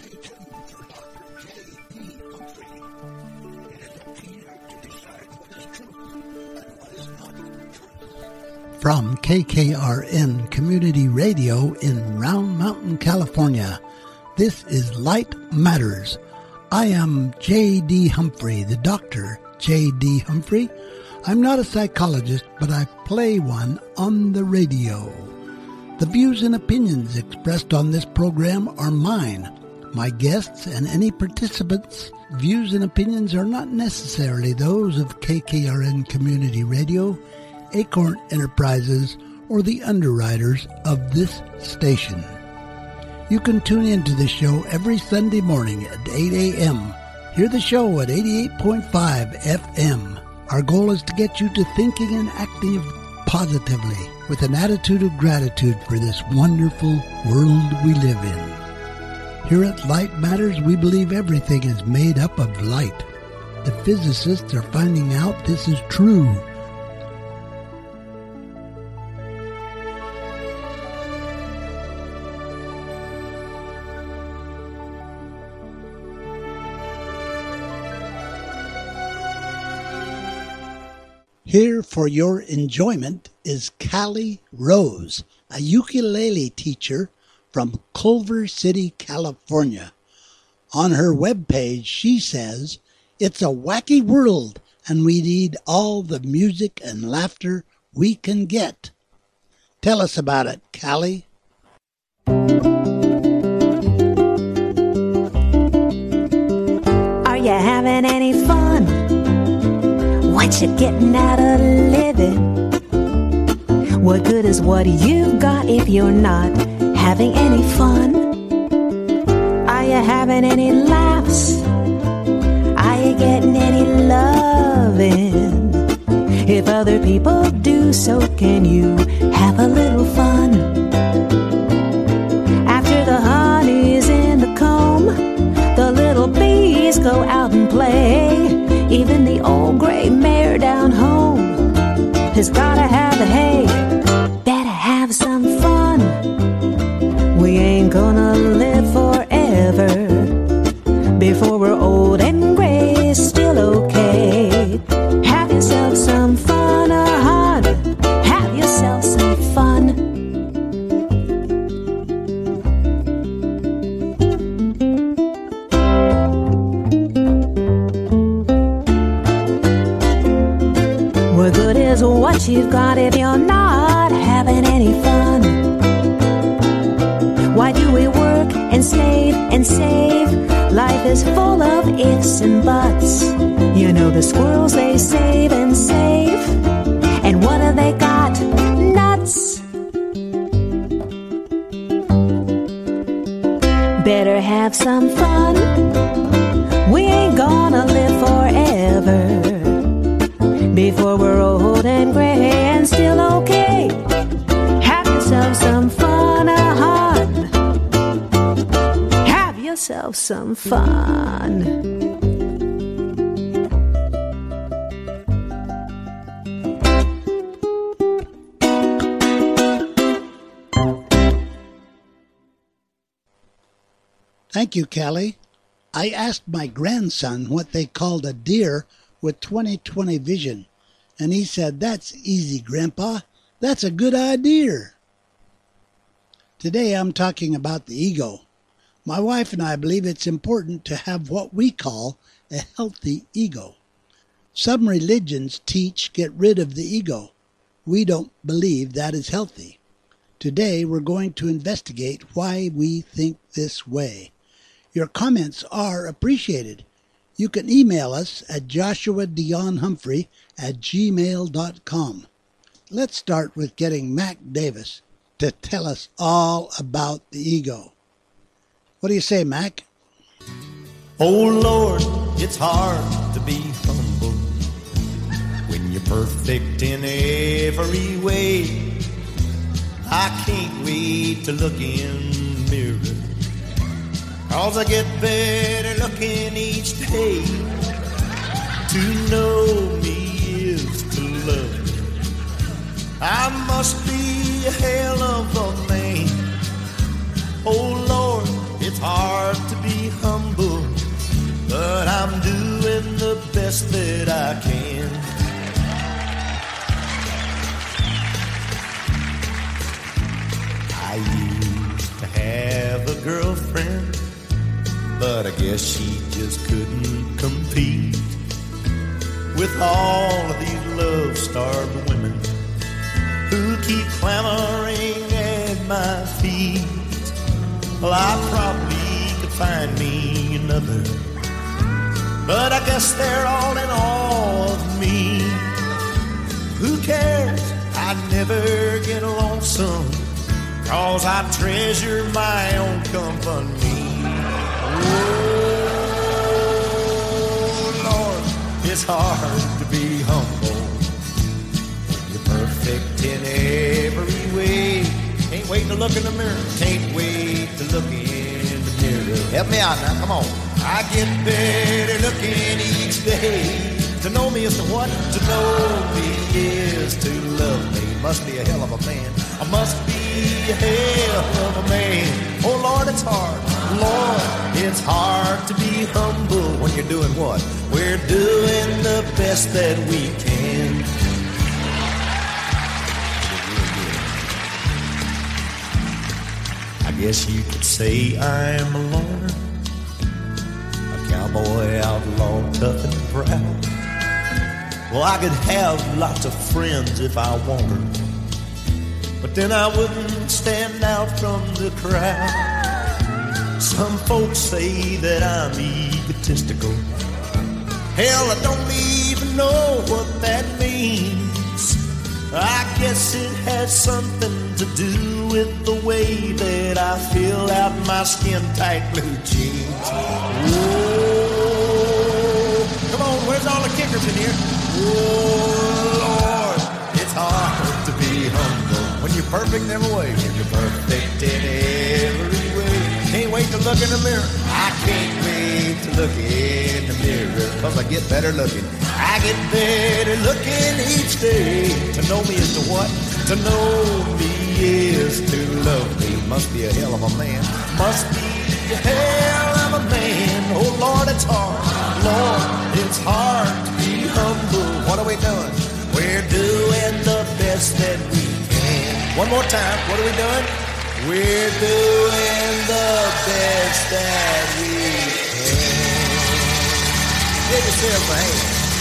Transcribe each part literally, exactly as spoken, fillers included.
Stay tuned for Doctor J D. Humphrey. It is up to you to decide what is truth and what is not truth. From K K R N Community Radio in Round Mountain, California, this is Light Matters. I am J D. Humphrey, the Doctor J D. Humphrey. I'm not a psychologist, but I play one on the radio. The views and opinions expressed on this program are mine. My guests and any participants' views and opinions are not necessarily those of K K R N Community Radio, Acorn Enterprises, or the underwriters of this station. You can tune into the show every Sunday morning at eight a.m. Hear the show at eighty-eight point five F M. Our goal is to get you to thinking and acting positively with an attitude of gratitude for this wonderful world we live in. Here at Light Matters, we believe everything is made up of light. The physicists are finding out this is true. Here for your enjoyment is Callie Rose, a ukulele teacher from Culver City, California. On her webpage, she says, "It's a wacky world, and we need all the music and laughter we can get." Tell us about it, Callie. Are you having any fun? What you getting out of living? What good is what you've got if you're not having any fun? Are you having any laughs? Are you getting any loving? If other people do, so can you have a little fun? After the honey's in the comb, the little bees go out and play. Even the old gray mare down home has gotta have the hay. Better have some fun. We ain't gonna live forever. Before we're old and gray, still okay. Have yourself some fun, uh, hon. Have yourself some fun. What good is what you've got if you're not having any fun? Why do we work and slave and save? Life is full of ifs and buts. You know the squirrels, they save and save. And what have they got? Nuts. Better have some fun. We ain't gonna live forever. Before we're old and gray and still okay. Have yourself some fun, uh-huh. Have yourself some fun. Thank you, Callie. I asked my grandson what they called a deer with twenty twenty vision, and he said, "That's easy, Grandpa. That's a good idea." Today I'm talking about the ego. My wife and I believe it's important to have what we call a healthy ego. Some religions teach get rid of the ego. We don't believe that is healthy. Today we're going to investigate why we think this way. Your comments are appreciated. You can email us at joshua dion humphrey at gmail dot com. Let's start with getting Mac Davis to tell us all about the ego. What do you say, Mac? Oh, Lord, it's hard to be humble when you're perfect in every way. I can't wait to look in the mirror, 'cause I get better looking each day. To know me is to love me. I must be a hell of a man. Oh Lord, it's hard to be best that I can. I used to have a girlfriend, but I guess she just couldn't compete with all of these love-starved women who keep clamoring at my feet. Well, I probably could find me another, but I guess they're all in awe of me. Who cares? I'd never get lonesome, 'cause I treasure my own company. Oh, Lord, it's hard to be humble. You're perfect in every way. Can't wait to look in the mirror. Can't wait to look in the mirror. Help me out now, come on. I get better looking each day. To know me is to what? To know me is to love me. Must be a hell of a man. I must be a hell of a man. Oh, Lord, it's hard. Lord, it's hard to be humble when you're doing what? We're doing the best that we can. I guess you could say I'm a loner, a cowboy outlaw, tough and proud. Well, I could have lots of friends if I wanted, but then I wouldn't stand out from the crowd. Some folks say that I'm egotistical. Hell, I don't even know what that means. I guess it has something to do with the way that I fill out my skin-tight blue jeans. Whoa. Come on, where's all the kickers in here? Oh, Lord, it's hard to be humble when you're perfect in every way. When you're perfect in every way. Can't wait to look in the mirror. I can't wait to look in the mirror, 'cause I get better looking. I get better looking each day. To know me is to what? To know me is to love me. Must be a hell of a man. Must be a hell of a man. Oh, Lord, it's hard. Lord, it's hard to be humble. What are we doing? We're doing the best that we can. One more time. What are we doing? We're doing the best that we can. Give yourself a hand.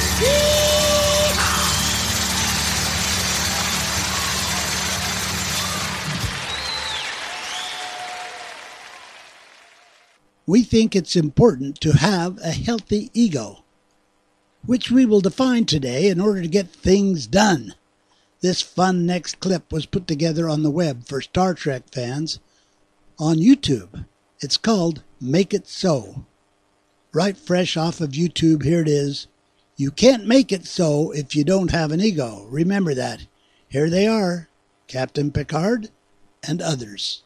We think it's important to have a healthy ego, which we will define today in order to get things done. This fun next clip was put together on the web for Star Trek fans on YouTube. It's called Make It So. Right fresh off of YouTube, here it is. You can't make it so if you don't have an ego. Remember that. Here they are, Captain Picard and others.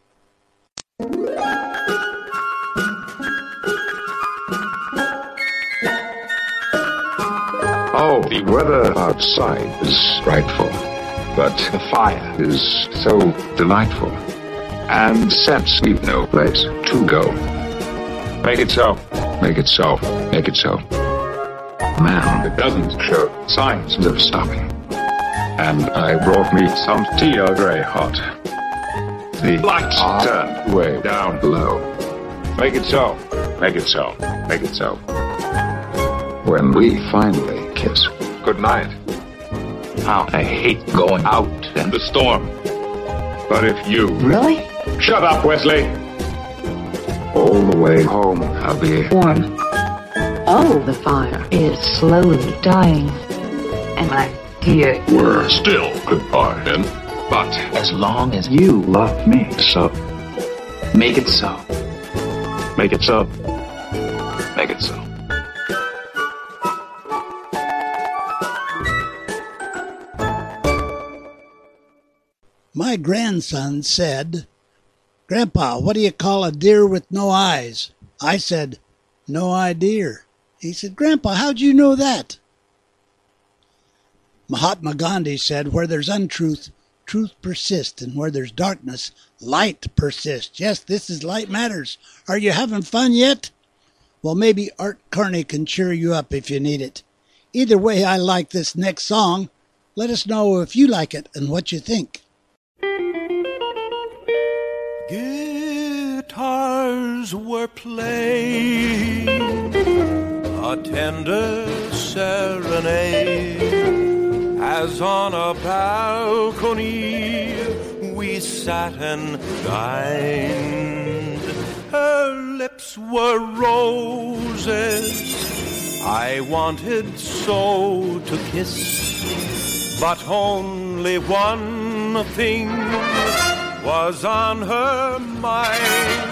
Oh, the weather outside is frightful, but the fire is so delightful. And since we've no place to go, make it so, make it so, make it so. Man, it doesn't show signs of stopping. And I brought me some tea Earl Grey hot. The lights turn way down low. Make it so, make it so, make it so. When we finally kiss goodnight. How I hate going out in the storm. But if you... Really? Shut up, Wesley! All the way home, I'll be warm. Oh, the fire is slowly dying. And my dear... We're still goodbye, then. But as long as you love me so, make it so. Make it so. Make it so. My grandson said, "Grandpa, what do you call a deer with no eyes?" I said, "No idea." He said, "Grandpa, how'd you know that?" Mahatma Gandhi said, "Where there's untruth, truth persists, and where there's darkness, light persists." Yes, this is Light Matters. Are you having fun yet? Well, maybe Art Carney can cheer you up if you need it. Either way, I like this next song. Let us know if you like it and what you think. Guitars were playing a tender serenade as on a balcony we sat and dined. Her lips were roses I wanted so to kiss, but only one thing was on her mind.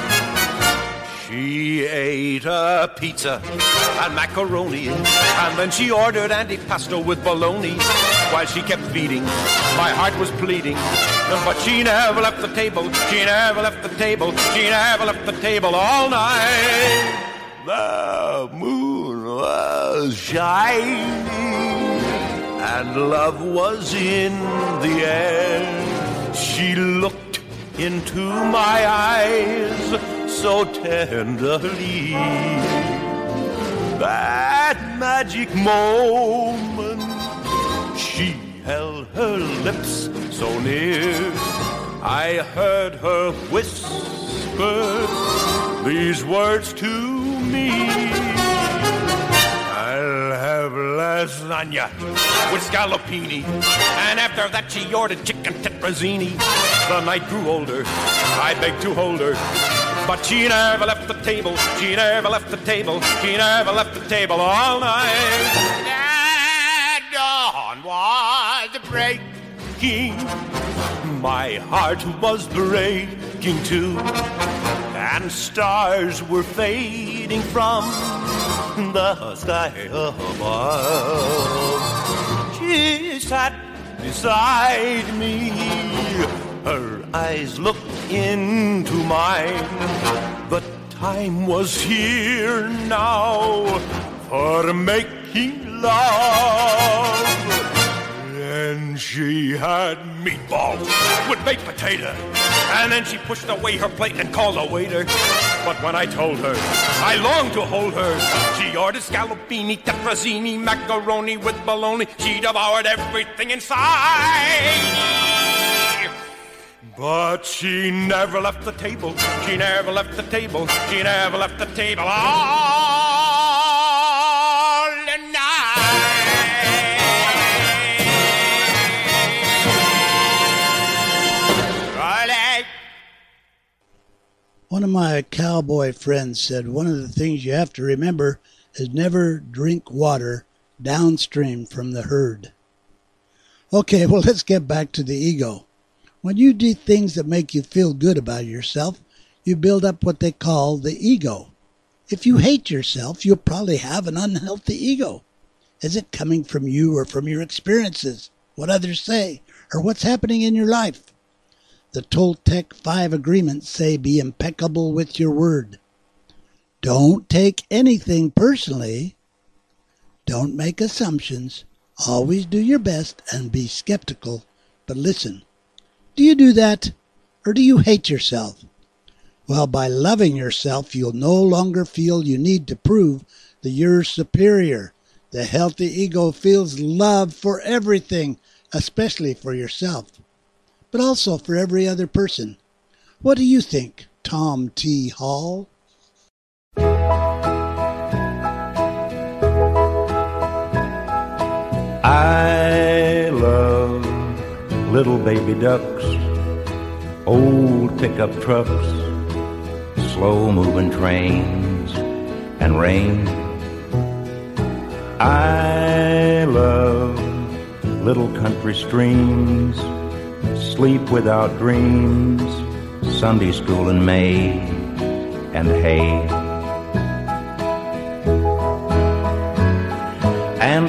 She ate a pizza and macaroni, and then she ordered antipasto with bologna. While she kept feeding, my heart was bleeding, but she never left the table, she never left the table, she never left the table all night. The moon was shining, and love was in the air. She looked into my eyes so tenderly. That magic moment, she held her lips so near, I heard her whisper these words to me. I'll have lasagna with scallopini, and after that she ordered chicken tetrazzini. The night grew older, I begged to hold her, but she never left the table, she never left the table, she never left the table all night. And dawn was breaking, my heart was breaking too, and stars were fading from the sky above. She sat beside me, her eyes looked into mine. The time was here now for making love. And she had meatballs with baked potato, and then she pushed away her plate and called a waiter. But when I told her I longed to hold her, she ordered scallopini, tetrazzini, macaroni with bologna. She devoured everything inside. But she never left the table, she never left the table, she never left the table all the night. One of my cowboy friends said one of the things you have to remember is never drink water downstream from the herd. Okay, well, let's get back to the ego. When you do things that make you feel good about yourself, you build up what they call the ego. If you hate yourself, you'll probably have an unhealthy ego. Is it coming from you or from your experiences, what others say, or what's happening in your life? The Toltec Five Agreements say be impeccable with your word. Don't take anything personally. Don't make assumptions. Always do your best and be skeptical. But listen, do you do that, or do you hate yourself? Well, by loving yourself, you'll no longer feel you need to prove that you're superior. The healthy ego feels love for everything, especially for yourself, but also for every other person. What do you think, Tom T. Hall? I love little baby ducks, old pickup trucks, slow-moving trains, and rain. I love little country streams, sleep without dreams, Sunday school in May, and hay. And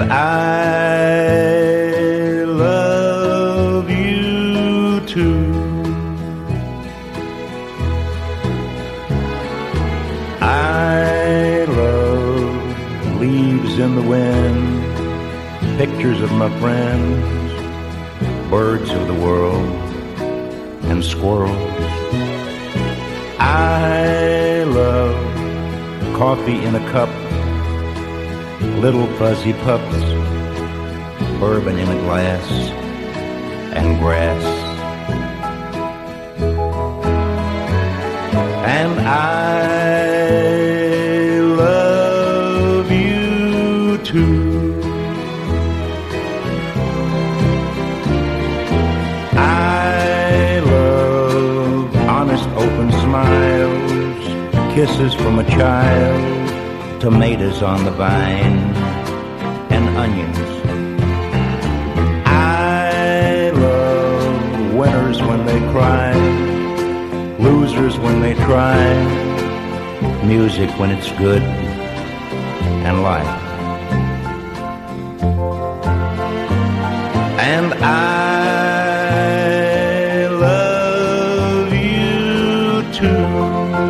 I love you too. I love leaves in the wind, pictures of my friends, birds of the world, and squirrels. I love coffee in a cup, little fuzzy pups, bourbon in a glass, and grass. And I love you too. I love honest open smiles, kisses from a child, tomatoes on the vine, and onions. I love winners when they cry, losers when they try, music when it's good, and life. And I love you too.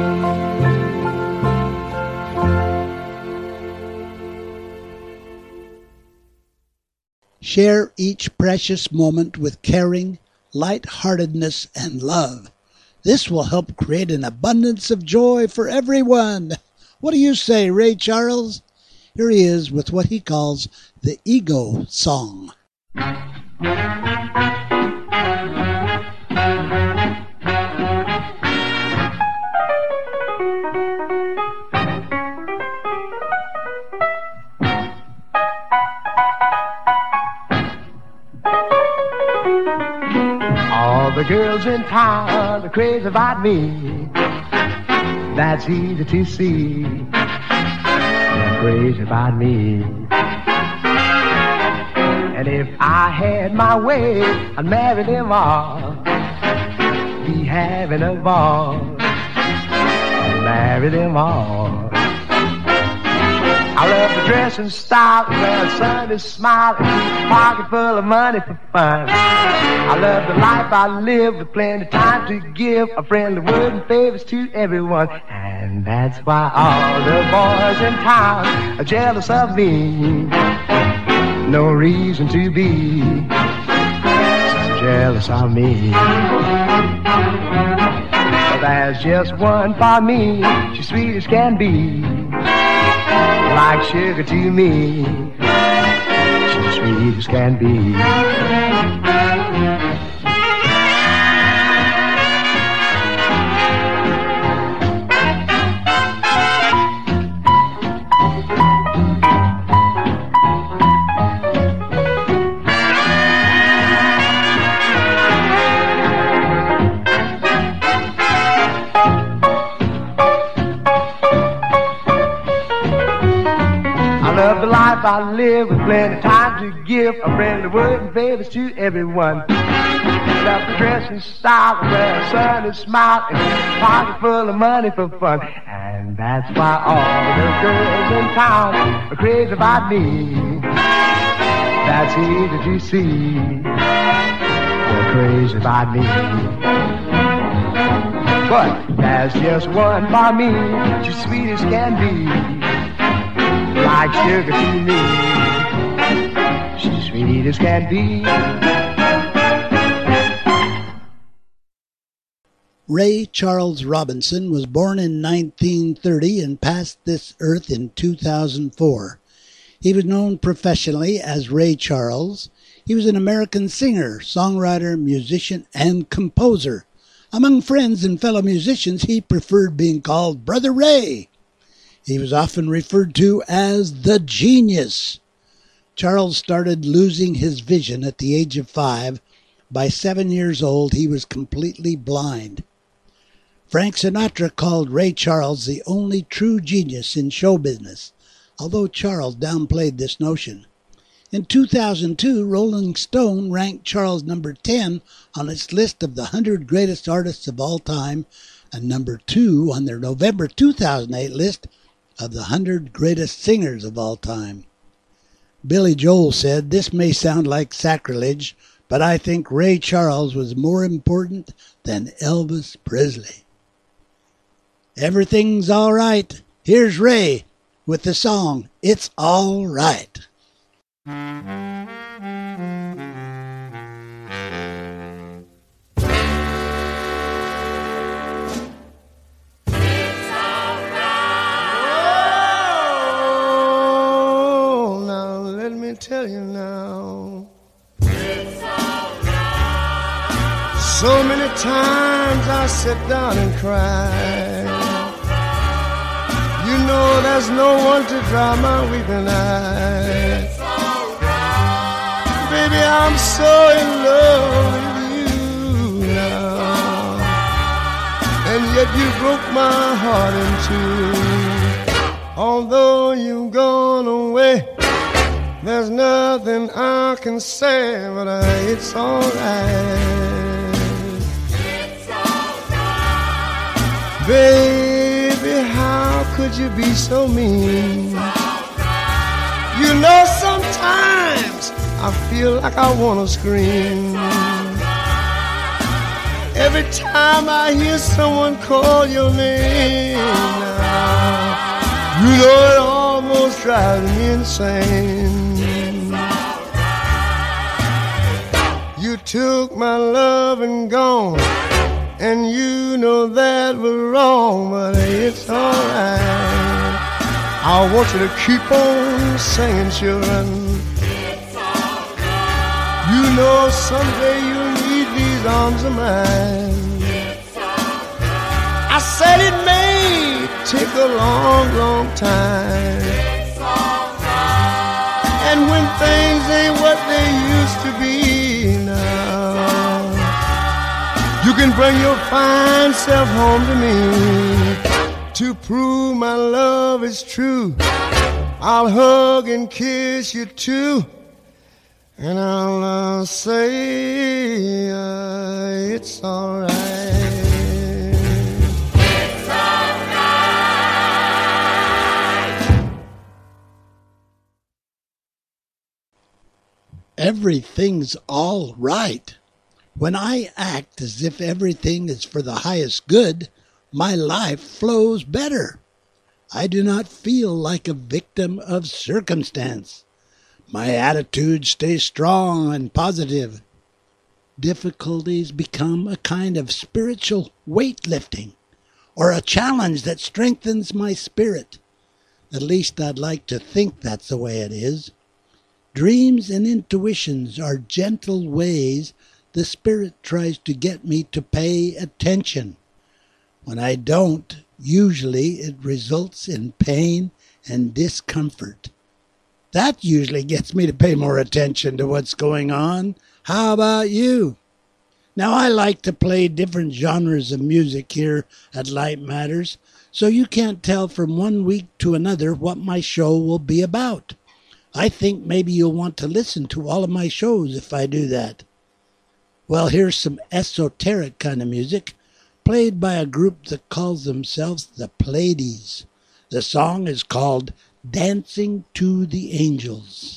Share each precious moment with caring, light-heartedness, and love. This will help create an abundance of joy for everyone. What do you say, Ray Charles? Here he is with what he calls the Ego Song. All the girls in town are crazy about me. That's easy to see. They're crazy about me. And if I had my way, I'd marry them all. Be having a ball. I'd marry them all. I love the dress and style, wear a Sunday smile, and keep a pocket full of money for fun. I love the life I live with plenty of time to give, a friendly word and favors to everyone. And that's why all the boys in town are jealous of me. No reason to be so jealous of me. But there's just one for me, she's sweet as can be, like sugar to me, she's sweet as can be. I live with plenty of time to give, a friendly word and favors to everyone. Love the dress and style, wear a sunny smile, and a pocket full of money for fun. And that's why all the girls in town are crazy about me. That's easy to see. They're crazy about me. But there's just one for me, she's sweet as can be, like sugar to me, she's sweet as can be. Ray Charles Robinson was born in nineteen thirty and passed this earth in two thousand four. He was known professionally as Ray Charles. He was an American singer, songwriter, musician, and composer. Among friends and fellow musicians, he preferred being called Brother Ray. He was often referred to as the Genius. Charles started losing his vision at the age of five. By seven years old, he was completely blind. Frank Sinatra called Ray Charles the only true genius in show business, although Charles downplayed this notion. In two thousand two, Rolling Stone ranked Charles number ten on its list of the one hundred greatest artists of all time, and number two on their November two thousand eight list of the one hundred greatest singers of all time. Billy Joel said, "This may sound like sacrilege, but I think Ray Charles was more important than Elvis Presley." Everything's all right. Here's Ray with the song, It's All Right. So many times I sit down and cry. You know there's no one to dry my weeping eyes. Baby, I'm so in love with you now, and yet you broke my heart in two. Although you've gone away, there's nothing I can say, but uh, it's alright. It's alright. Baby, how could you be so mean? You know sometimes I feel like I wanna scream. Every time I hear someone call your name now, you know it almost drives me insane. You took my love and gone, and you know that was wrong, but it's alright. I want you to keep on singing, children. You know someday you'll need these arms of mine. I said it may take a long, long time, and when things ain't what they used to be now, you can bring your fine self home to me to prove my love is true. I'll hug and kiss you too, and I'll uh, say uh, it's alright. It's alright. Everything's all right. When I act as if everything is for the highest good, my life flows better. I do not feel like a victim of circumstance. My attitude stays strong and positive. Difficulties become a kind of spiritual weightlifting, or a challenge that strengthens my spirit. At least I'd like to think that's the way it is. Dreams and intuitions are gentle ways the Spirit tries to get me to pay attention. When I don't, usually it results in pain and discomfort. That usually gets me to pay more attention to what's going on. How about you? Now, I like to play different genres of music here at Light Matters, so you can't tell from one week to another what my show will be about. I think maybe you'll want to listen to all of my shows if I do that. Well, here's some esoteric kind of music, played by a group that calls themselves the Pleiades. The song is called Dancing to the Angels.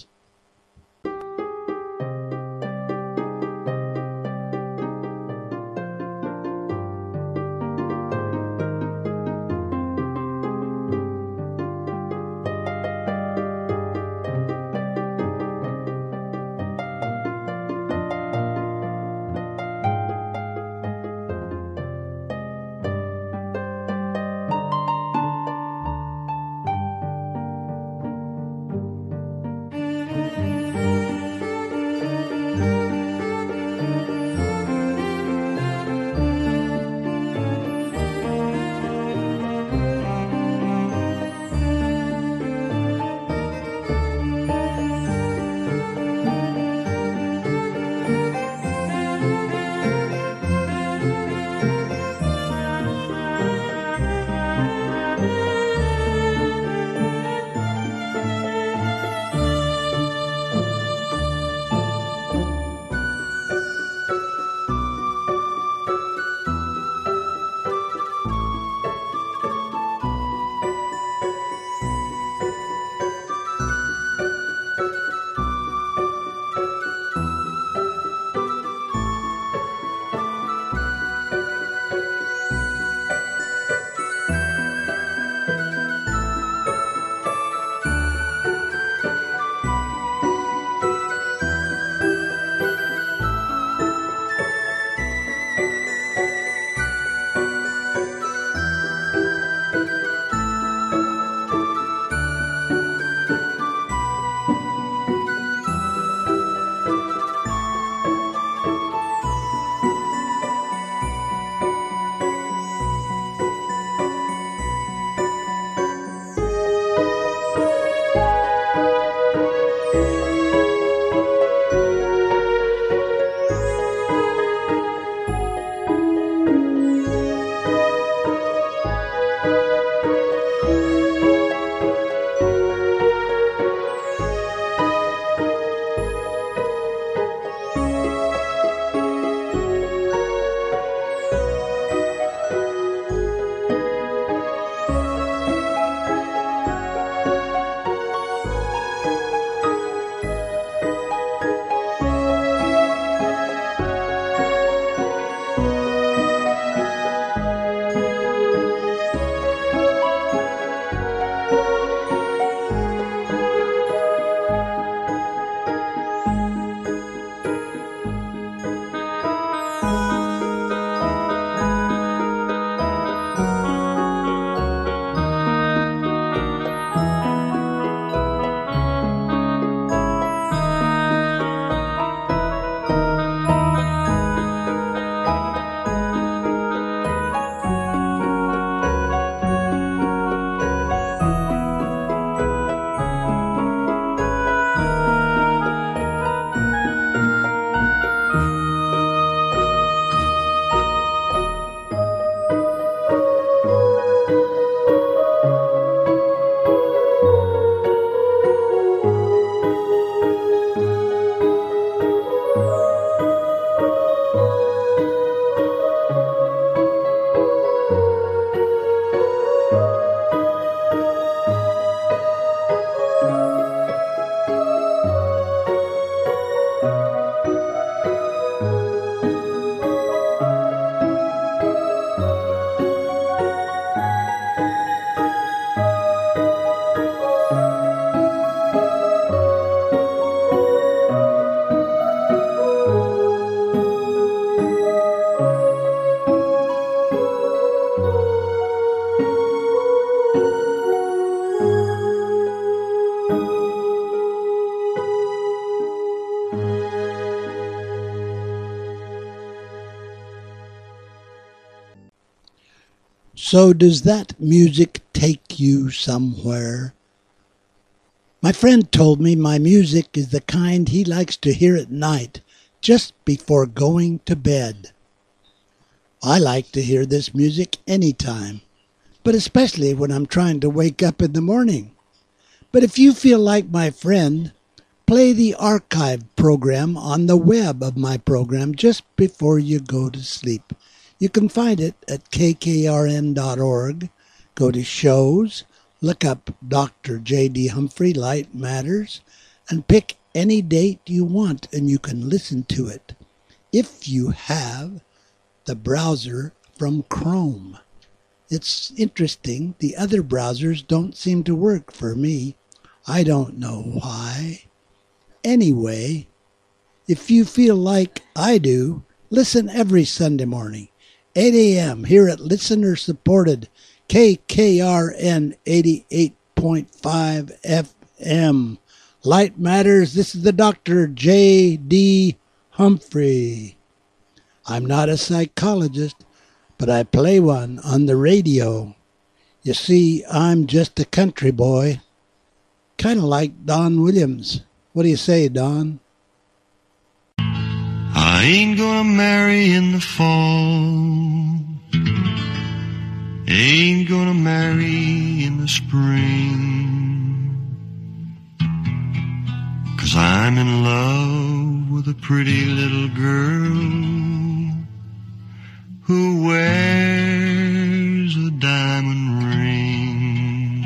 So does that music take you somewhere? My friend told me my music is the kind he likes to hear at night, just before going to bed. I like to hear this music anytime, but especially when I'm trying to wake up in the morning. But if you feel like my friend, play the archive program on the web of my program just before you go to sleep. You can find it at k k r n dot org. Go to shows, look up Doctor J D Humphrey Light Matters, and pick any date you want and you can listen to it. If you have the browser from Chrome. It's interesting, the other browsers don't seem to work for me. I don't know why. Anyway, if you feel like I do, listen every Sunday morning, eight a.m. here at listener-supported K K R N eighty-eight point five F M. Light Matters, this is the Doctor J D Humphrey. I'm not a psychologist, but I play one on the radio. You see, I'm just a country boy, kind of like Don Williams. What do you say, Don? I ain't gonna marry in the fall, ain't gonna marry in the spring, 'cause I'm in love with a pretty little girl who wears a diamond ring.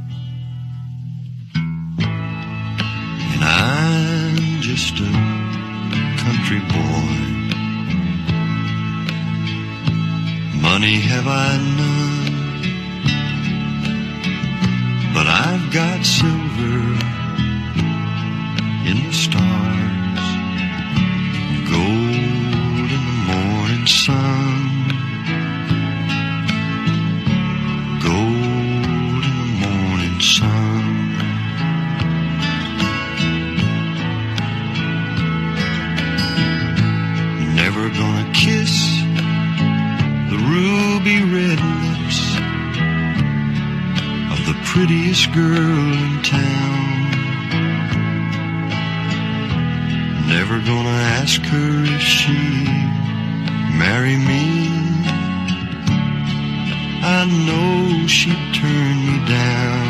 And I'm just a country boy. Money have I none, but I've got silver in the stars, gold in the morning sun. Sun. Never gonna kiss the ruby red lips of the prettiest girl in town. Never gonna ask her if she'd marry me. I know she'd turn me down.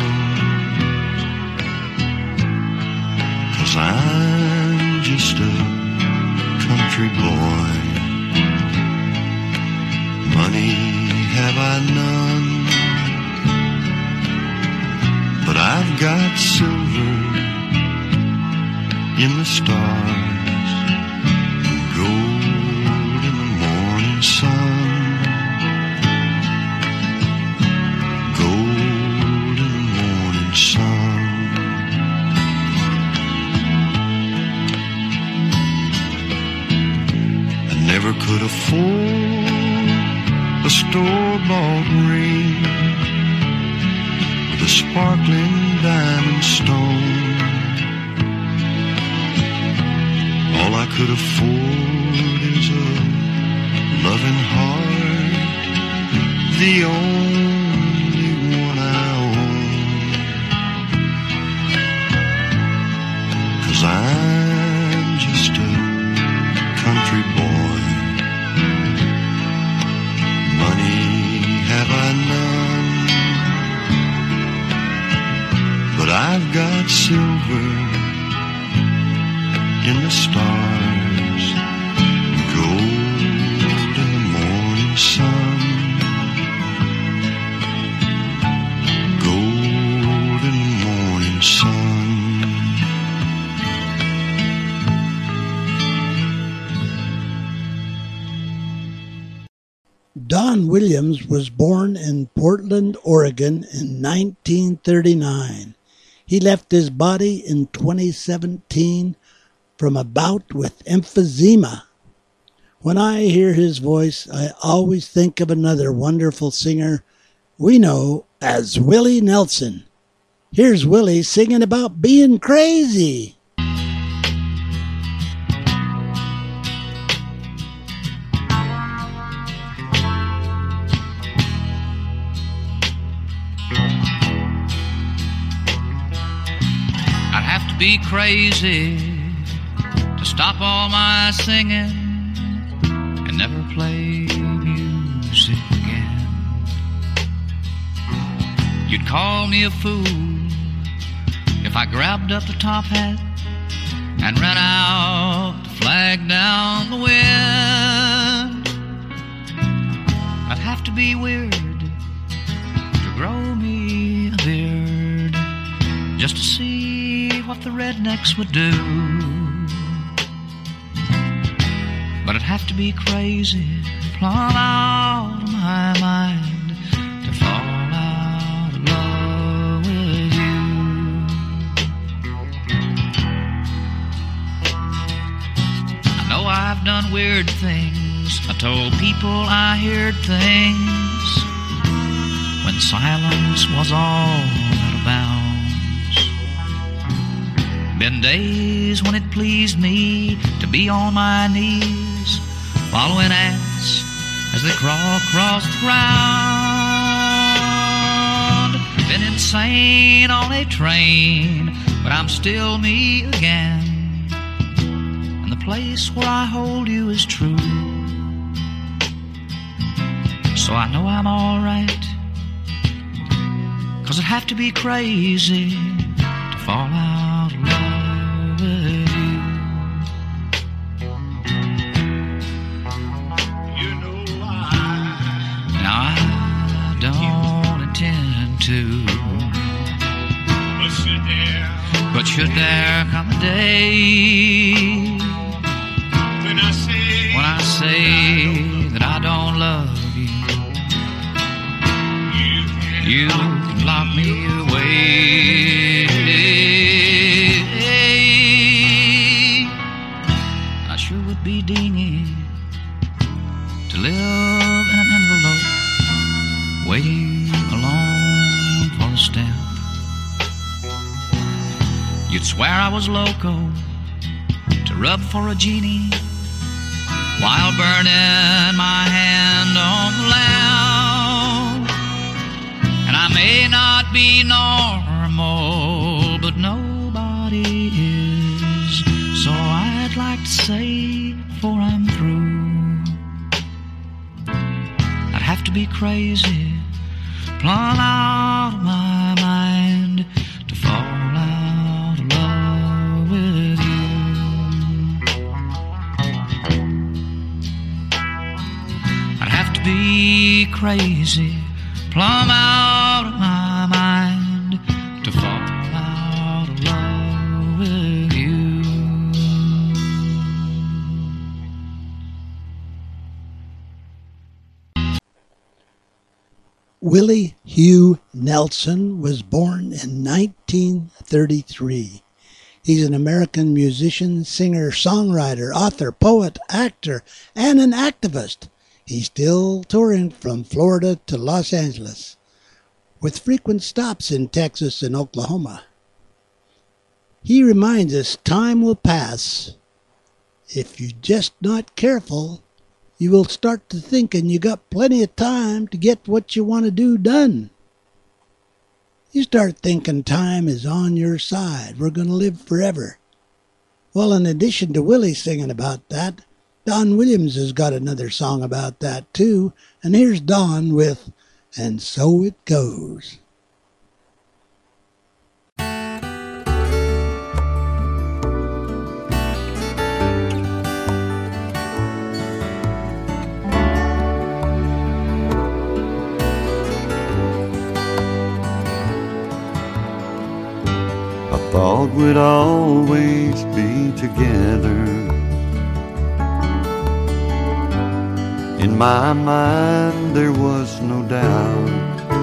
I'm just a country boy. Money have I none, but I've got silver in the stars, gold in the morning sun, gold in the morning sun. Never could afford a store-bought ring with a sparkling diamond stone. All I could afford is a loving heart, the only one I own. 'Cause I'm just a country boy. Have I none, but I've got silver in the stars, gold in the morning sun, gold in the morning sun. Don Williams was born in Portland, Oregon in nineteen thirty-nine. He left his body in twenty seventeen from a bout with emphysema. When I hear his voice, I always think of another wonderful singer we know as Willie Nelson. Here's Willie singing about being crazy. to be crazy to stop all my singing and never play music again. You'd call me a fool if I grabbed up the top hat and ran out to flag down the wind. I'd have to be weird to grow me a beard just to see what the rednecks would do. But I'd have to be crazy, plumb out of my mind to fall out of love with you. I know I've done weird things. I told people I heard things when silence was all out of bounds. Been days when it pleased me to be on my knees, following ants as they crawl across the ground. Been insane on a train, but I'm still me again. And the place where I hold you is true. So I know I'm alright, 'cause I'd have to be crazy to fall out of love with you. You know I, now I don't intend to, but should there, but should there come a day when I say, when I say that I don't love you, you can lock me away. I sure would be dingy to live in an envelope, waiting alone for a stamp. You'd swear I was loco to rub for a genie while burning my hand on the lamp. And I may not be normal, but nobody is. So I'd like to say before I'm through, I'd have to be crazy, plumb out of my mind to fall out of love with you. I'd have to be crazy, plumb out of my mind to fall out of love with you. Willie Hugh Nelson was born in nineteen thirty-three. He's an American musician, singer, songwriter, author, poet, actor, and an activist. He's still touring from Florida to Los Angeles, with frequent stops in Texas and Oklahoma. He reminds us time will pass. If you're just not careful, you will start to thinking you got plenty of time to get what you want to do done. You start thinking time is on your side. We're going to live forever. Well, in addition to Willie singing about that, Don Williams has got another song about that too, and here's Don with And So It Goes. I thought we'd always be together. In my mind there was no doubt.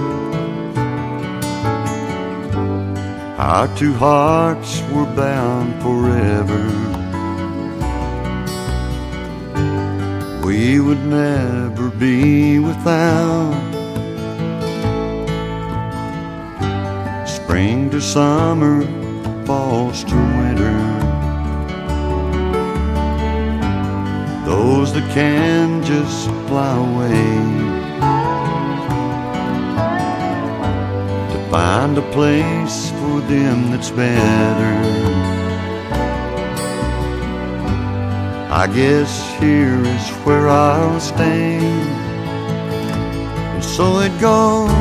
Our two hearts were bound forever. We would never be without. Spring to summer, falls to winter. Those that can just fly away to find a place for him that's better. I guess here is where I'll stand. And so it goes.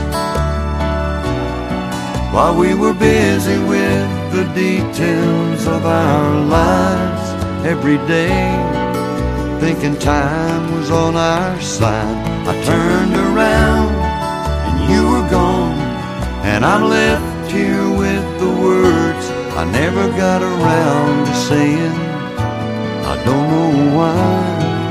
While we were busy with the details of our lives every day, thinking time was on our side, I turned around and you were gone, and I'm left here with the words I never got around to saying. I don't know why.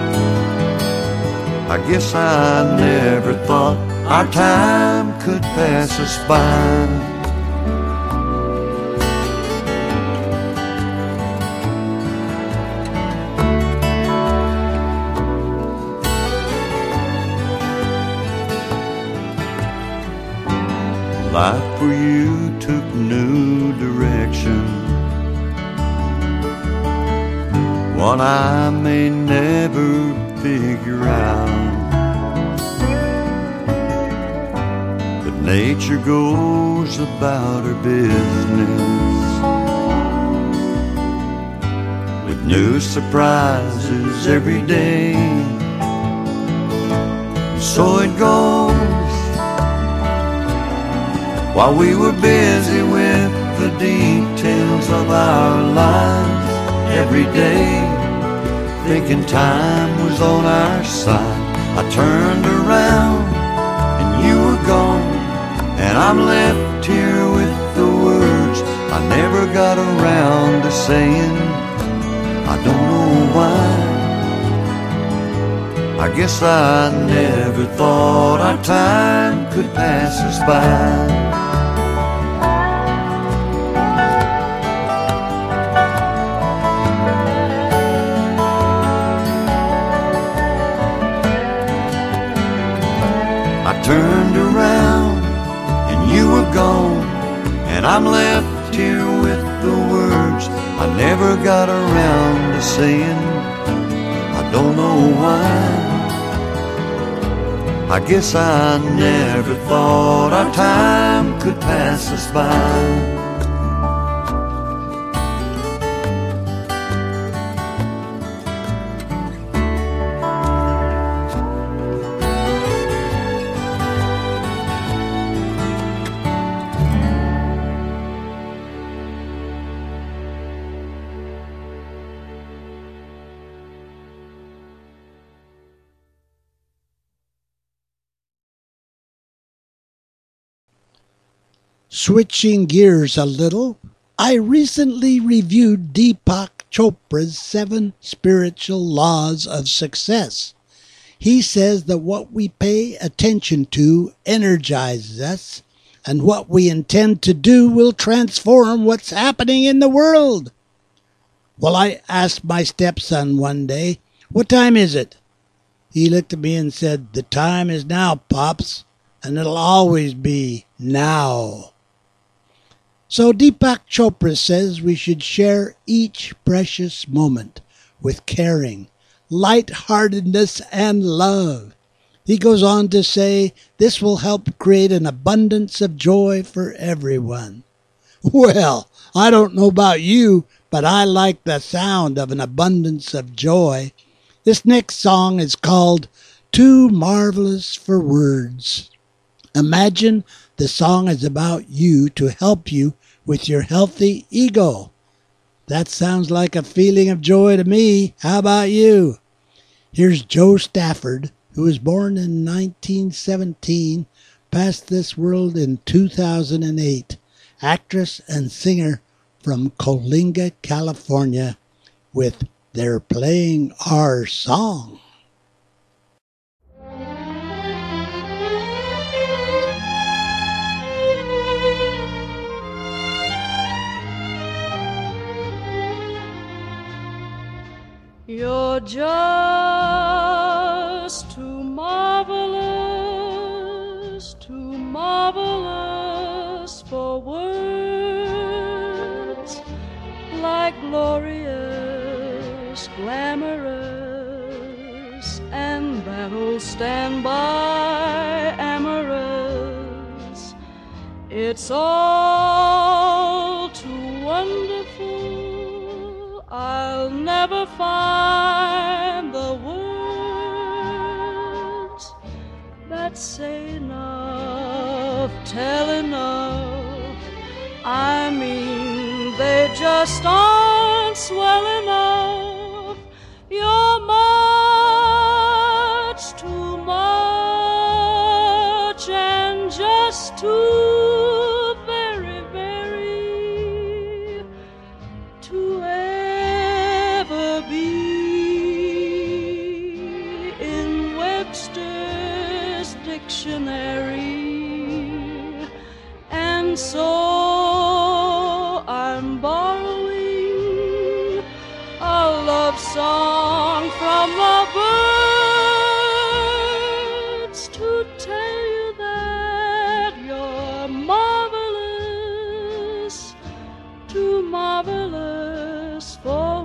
I guess I never thought our time could pass us by. Life for you took new direction, one I may never figure out. But nature goes about her business with new surprises every day. And so it goes. While we were busy with the details of our lives every day, thinking time was on our side, I turned around and you were gone, and I'm left here with the words I never got around to saying. I don't know why. I guess I never thought our time could pass us by. Turned around and you were gone, and I'm left here with the words I never got around to saying. I don't know why. I guess I never thought our time could pass us by. Switching gears a little, I recently reviewed Deepak Chopra's seven spiritual laws of success. He says that what we pay attention to energizes us, and what we intend to do will transform what's happening in the world. Well, I asked my stepson one day, "What time is it?" He looked at me and said, "The time is now, Pops, and it'll always be now." So Deepak Chopra says we should share each precious moment with caring, light-heartedness, and love. He goes on to say this will help create an abundance of joy for everyone. Well, I don't know about you, but I like the sound of an abundance of joy. This next song is called Too Marvelous for Words. Imagine the song is about you to help you with your healthy ego. That sounds like a feeling of joy to me. How about you? Here's Joe Stafford, who was born in nineteen seventeen, passed this world in two thousand eight, actress and singer from Coalinga, California, with They're Playing Our Song. You're just too marvelous, too marvelous for words, like glorious, glamorous, and that'll stand by amorous. It's all say enough, tell enough. I mean, they just aren't swell enough. You're much too much and just too very, very to ever be in Webster's dictionary. And so I'm borrowing a love song from the birds to tell you that you're marvelous, too marvelous for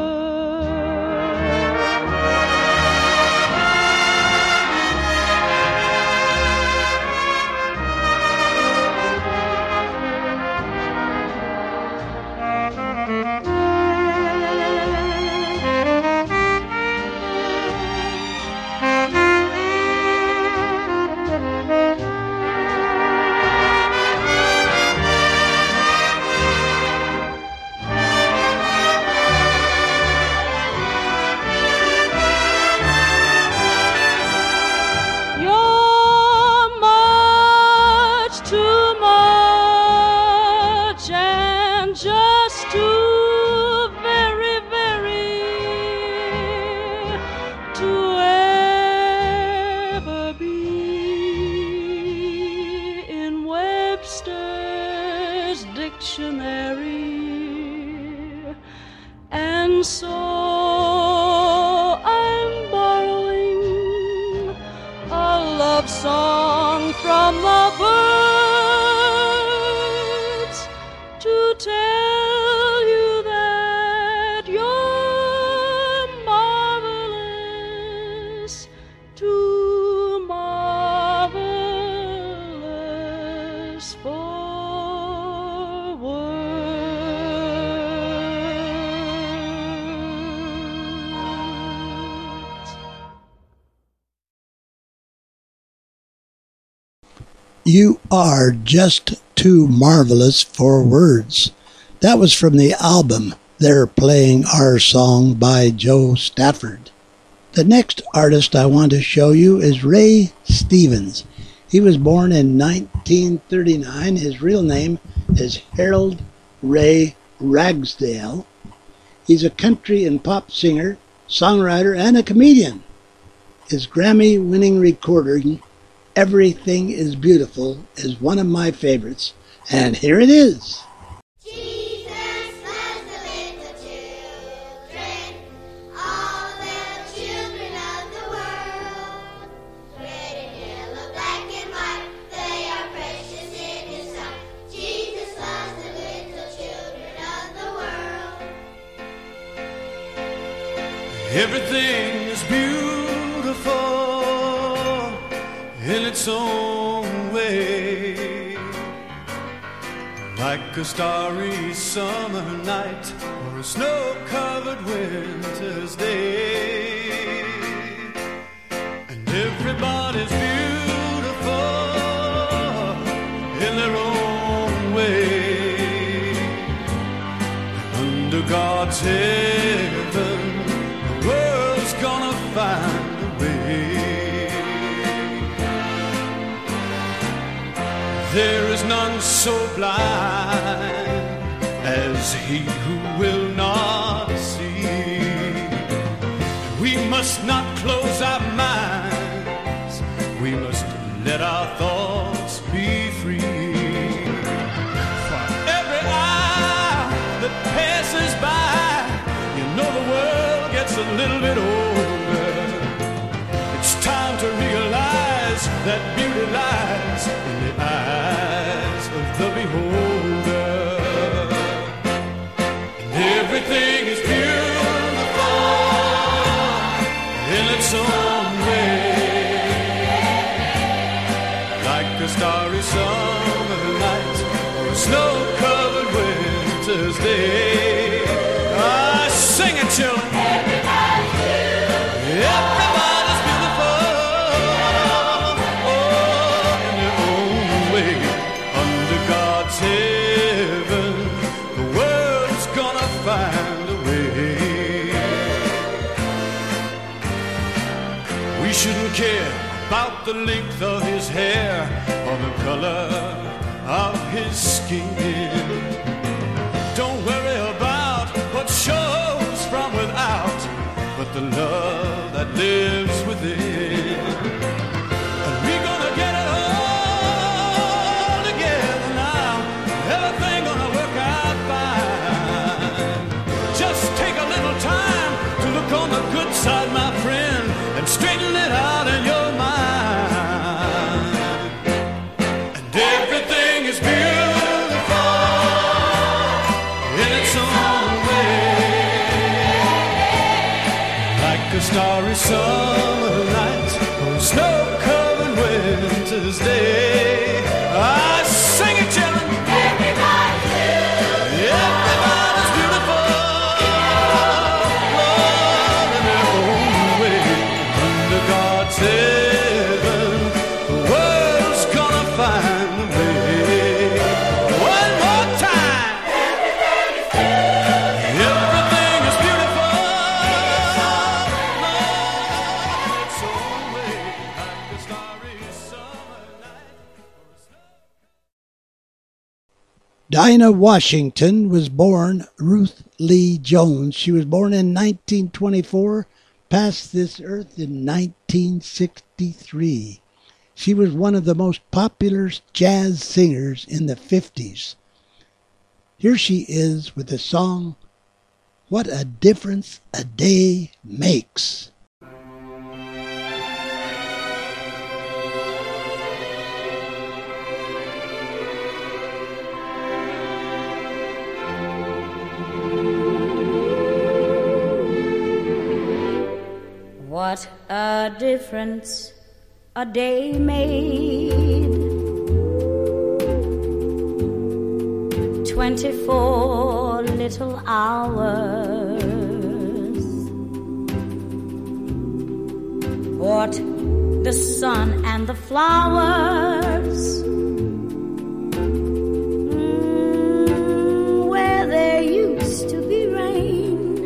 dictionary. And so I'm borrowing a love song from the birds to tell you that you're marvelous, too marvelous for You Are Just Too Marvelous for Words. That was from the album They're Playing Our Song by Joe Stafford. The next artist I want to show you is Ray Stevens. He was born in nineteen thirty-nine. His real name is Harold Ray Ragsdale. He's a country and pop singer, songwriter, and a comedian. His Grammy-winning recording, Everything is Beautiful, is one of my favorites, and here it is. Everything is beautiful in its own way, like a starry summer night or a snow-covered winter's day. And everybody's beautiful in their own way. Under God's heaven, the world's gonna find a way. There is none so blind as he who will not see. We must not close our minds, we must let our thoughts be free. For every hour that passes by, you know the world gets a little bit older. It's time to realize that beauty lies in the eyes of the beholder. And everything is beautiful in its own way, like a starry summer night or a snow-covered winter's day. Ah, sing it, children. Everybody's beautiful. Everybody's beautiful. Oh, the length of his hair or the color of his skin. Don't worry about what shows from without, but the love that lives within. And we're gonna get it all together now. Everything gonna work out fine. Just take a little time to look on the good side, my friend, and straighten it out in your mind. And everything is beautiful in its own way, like a starry summer night or a snow-covered winter's day. I sing it, children. Everybody's beautiful. Everybody's beautiful. Love in their own way. Under God's heaven, the world's gonna find a way. One more time. Everything is beautiful. Love in its own way, like a starry summer night. Dinah Washington was born Ruth Lee Jones. She was born in nineteen twenty-four, passed this earth in nineteen sixty-three. She was one of the most popular jazz singers in the fifties. Here she is with the song, What a Difference a Day Makes. What a difference a day made. Twenty-four little hours. What the sun and the flowers. Mm, where there used to be rain.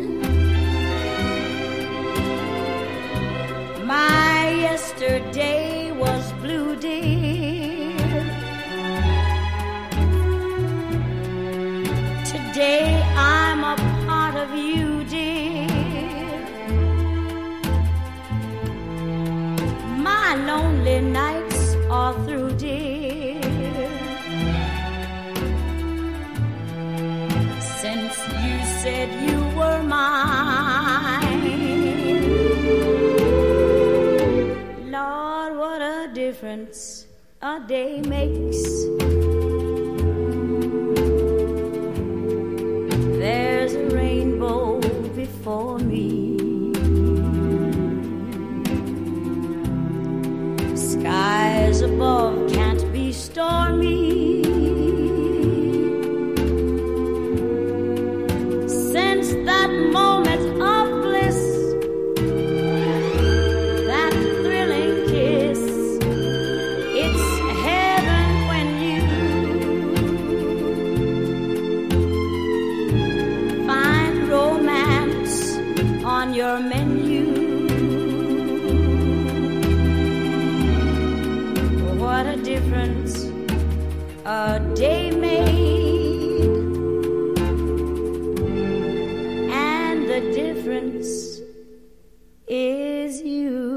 My yesterday was blue, dear. Today I'm a part of you, dear. My lonely nights are through, dear. Since you said you were mine. Lord, what a difference a day makes. There's a rainbow before me. Skies above can't be stormy. Since that moment of bliss, that thrilling kiss, it's heaven when you find romance on your menu. What a difference a day made, and the difference is you.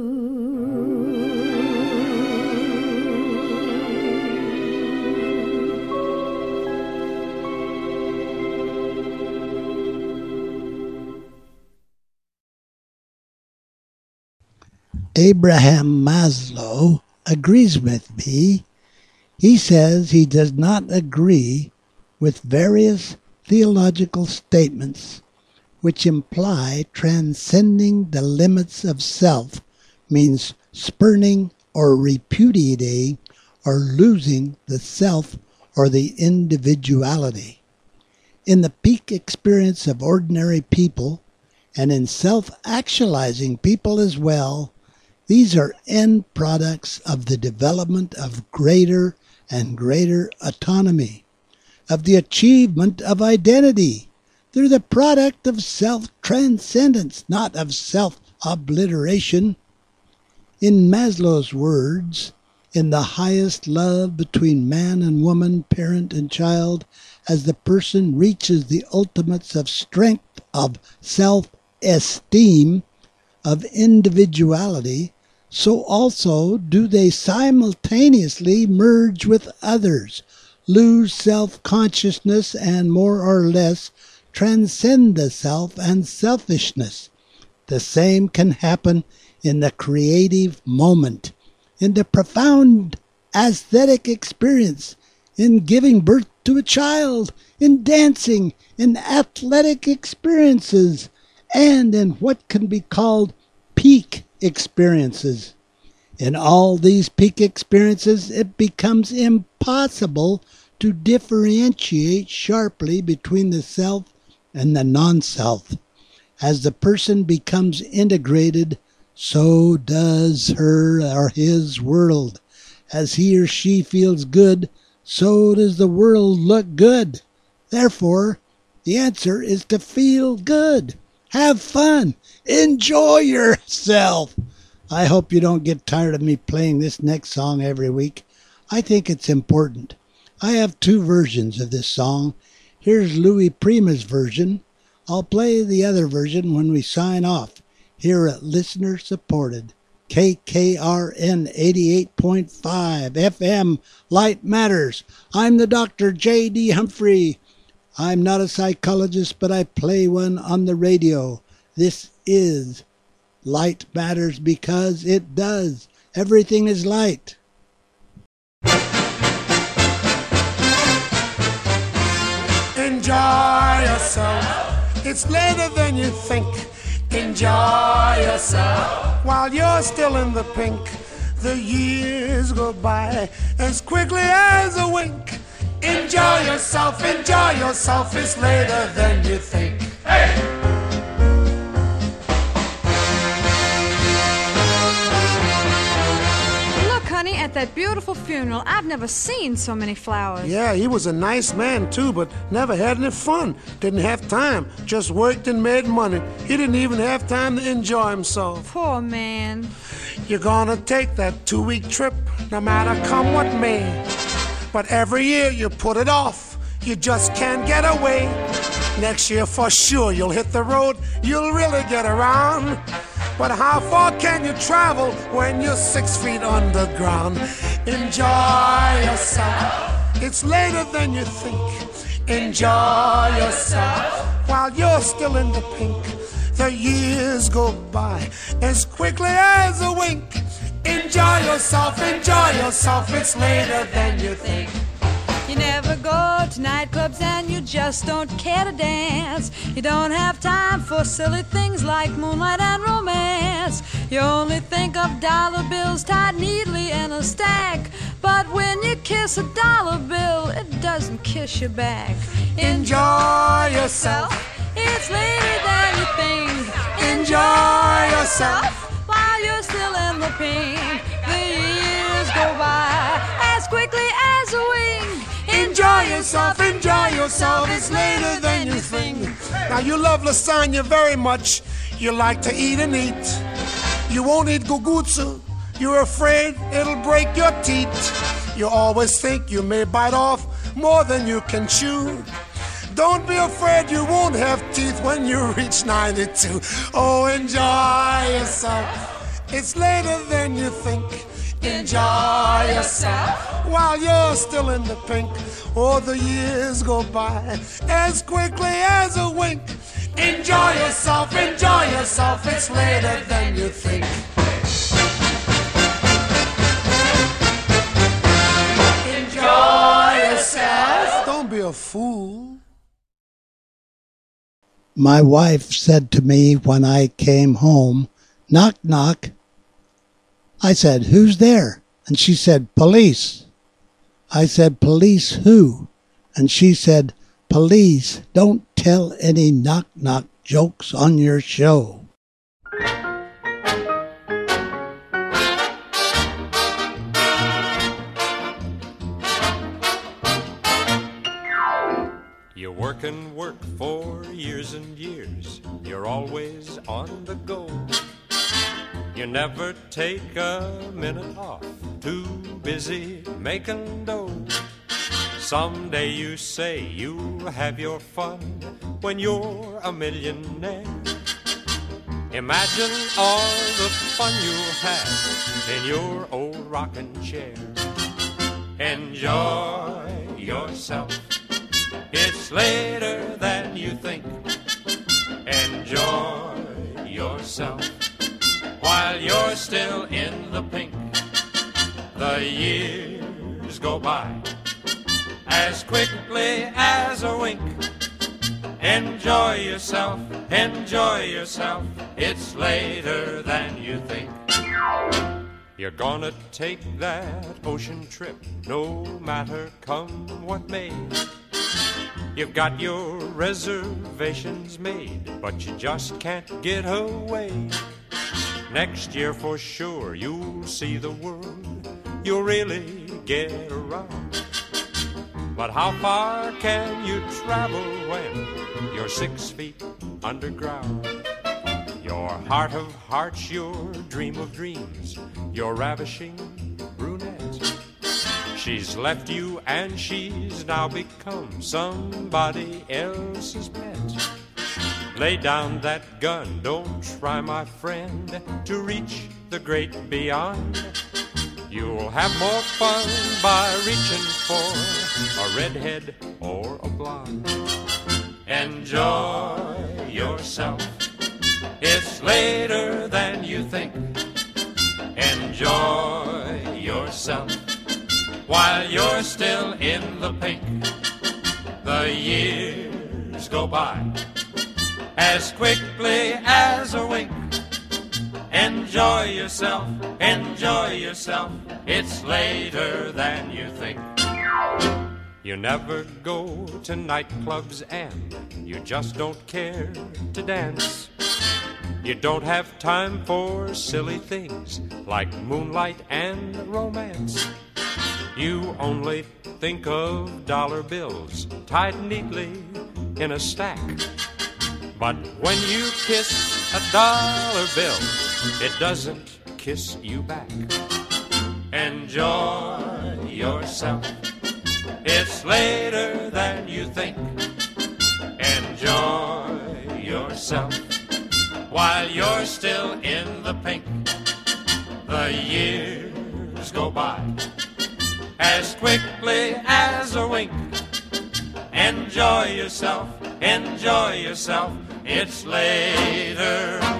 Abraham Maslow agrees with me. He says he does not agree with various theological statements which imply transcending the limits of self means spurning or repudiating or losing the self or the individuality. In the peak experience of ordinary people, and in self-actualizing people as well, these are end products of the development of greater and greater autonomy, of the achievement of identity. They're the product of self-transcendence, not of self-obliteration. In Maslow's words, in the highest love between man and woman, parent and child, as the person reaches the ultimates of strength, of self-esteem, of individuality, so also do they simultaneously merge with others, lose self-consciousness, and more or less transcend the self and selfishness. The same can happen in the creative moment, in the profound aesthetic experience, in giving birth to a child, in dancing, in athletic experiences, and in what can be called peak experiences. In all these peak experiences, it becomes impossible to differentiate sharply between the self and the non-self. As the person becomes integrated, so does her or his world. As he or she feels good, so does the world look good. Therefore, the answer is to feel good. Have fun. Enjoy yourself. I hope you don't get tired of me playing this next song every week. I think it's important. I have two versions of this song. Here's Louis Prima's version. I'll play the other version when we sign off here at listener-supported K K R N eighty-eight point five F M Light Matters. I'm the Doctor J D Humphrey. I'm not a psychologist, but I play one on the radio. This is Light Matters because it does. Everything is light. Enjoy yourself. It's later than you think. Enjoy yourself while you're still in the pink. The years go by as quickly as a wink. Enjoy yourself, enjoy yourself. It's later than you think. Hey! Honey, at that beautiful funeral, I've never seen so many flowers. Yeah, he was a nice man too, but never had any fun. Didn't have time, just worked and made money. He didn't even have time to enjoy himself. Poor man. You're gonna take that two-week trip, no matter come what may. But every year you put it off, you just can't get away. Next year for sure you'll hit the road, you'll really get around. But how far can you travel when you're six feet underground? Enjoy yourself. It's later than you think. Enjoy yourself while you're still in the pink. The years go by as quickly as a wink. Enjoy yourself, enjoy yourself. It's later than you think. You never go to nightclubs and you just don't care to dance. You don't have time for silly things like moonlight and romance. You only think of dollar bills tied neatly in a stack. But when you kiss a dollar bill, it doesn't kiss you back. Enjoy yourself. It's later than you think. Enjoy yourself while you're still in the pink. The years go by as quickly as a wink. Enjoy yourself, enjoy yourself. It's later than you think. Now you love lasagna very much. You like to eat and eat. You won't eat gugutsu. You're afraid it'll break your teeth. You always think you may bite off more than you can chew. Don't be afraid you won't have teeth when you reach ninety-two. Oh, enjoy yourself. It's later than you think. Enjoy yourself while you're still in the pink. Oh, the years go by as quickly as a wink. Enjoy yourself, enjoy yourself. It's later than you think. Enjoy yourself. Don't be a fool. My wife said to me when I came home, "Knock, knock." I said, "Who's there?" And she said, "Police." I said, "Police who?" And she said, "Police don't tell any knock-knock jokes on your show." You work and work for years and years. You're always on the go. You never take a minute off, too busy making dough. Someday you say you'll have your fun when you're a millionaire. Imagine all the fun you'll have in your old rocking chair. Enjoy yourself. It's later than you think. Enjoy yourself while you're still in the pink. The years go by as quickly as a wink. Enjoy yourself, enjoy yourself. It's later than you think. You're gonna take that ocean trip, no matter come what may. You've got your reservations made, but you just can't get away. Next year for sure you'll see the world, you'll really get around. But how far can you travel when you're six feet underground? Your heart of hearts, your dream of dreams, your ravishing brunette. She's left you and she's now become somebody else's pet. Lay down that gun, don't try, my friend, to reach the great beyond. You'll have more fun by reaching for a redhead or a blonde. Enjoy yourself. It's later than you think. Enjoy yourself while you're still in the pink. The years go by as quickly as a wink. Enjoy yourself, enjoy yourself. It's later than you think. You never go to nightclubs and you just don't care to dance. You don't have time for silly things like moonlight and romance. You only think of dollar bills tied neatly in a stack. But when you kiss a dollar bill, it doesn't kiss you back. Enjoy yourself. It's later than you think. Enjoy yourself while you're still in the pink. The years go by as quickly as a wink. Enjoy yourself, enjoy yourself. It's later